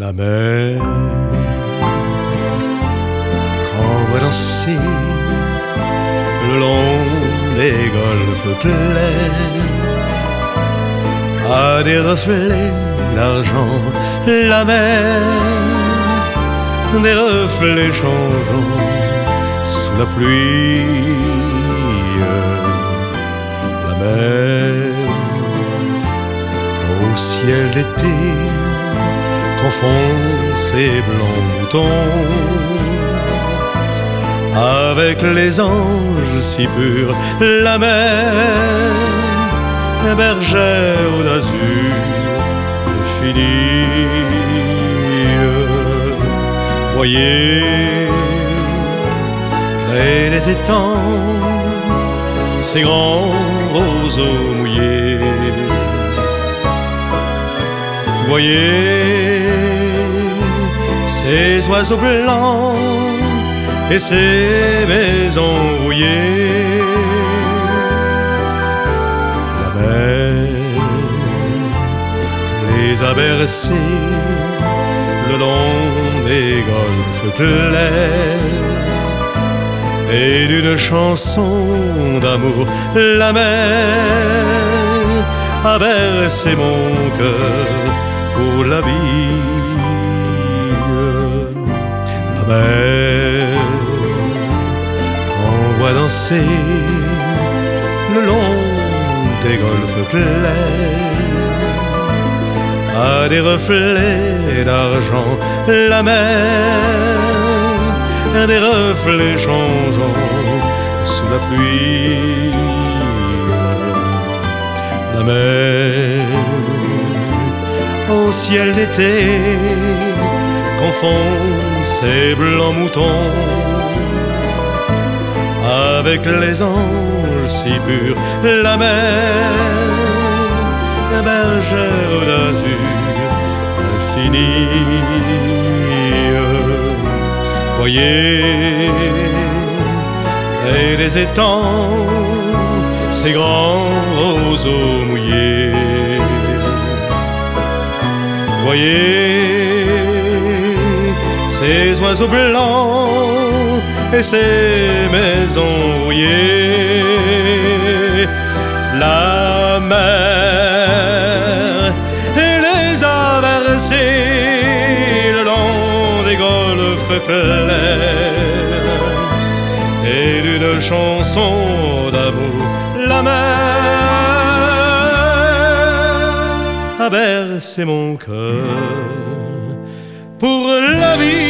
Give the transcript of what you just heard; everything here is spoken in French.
la mer qu'envoie danser le long des golfes clairs à des reflets l'argent, la mer, des reflets changeants sous la pluie. La mer au ciel d'été confond ses blancs moutons avec les anges si purs. La mer, bergère d'azur infinie. Voyez près des étangs ces grands roseaux mouillés. Voyez ces oiseaux blancs et ces maisons rouillées. La mer les a bercés le long des golfes clairs et d'une chanson d'amour. La mer a bercé mon cœur pour la vie. La mer envoie danser le long des golfes clairs à des reflets d'argent. La mer, des reflets changeants sous la pluie. La mer au ciel d'été confond ses blancs moutons avec les anges si purs. La mer, bergère d'azur infinie. Voyez près des étangs ces grands roseaux mouillés. Voyez ces oiseaux blancs et ces maisons rouillées. La mer les a bercés le long des golfes clairs et d'une chanson d'amour. La mer a bercé mon cœur pour la vie.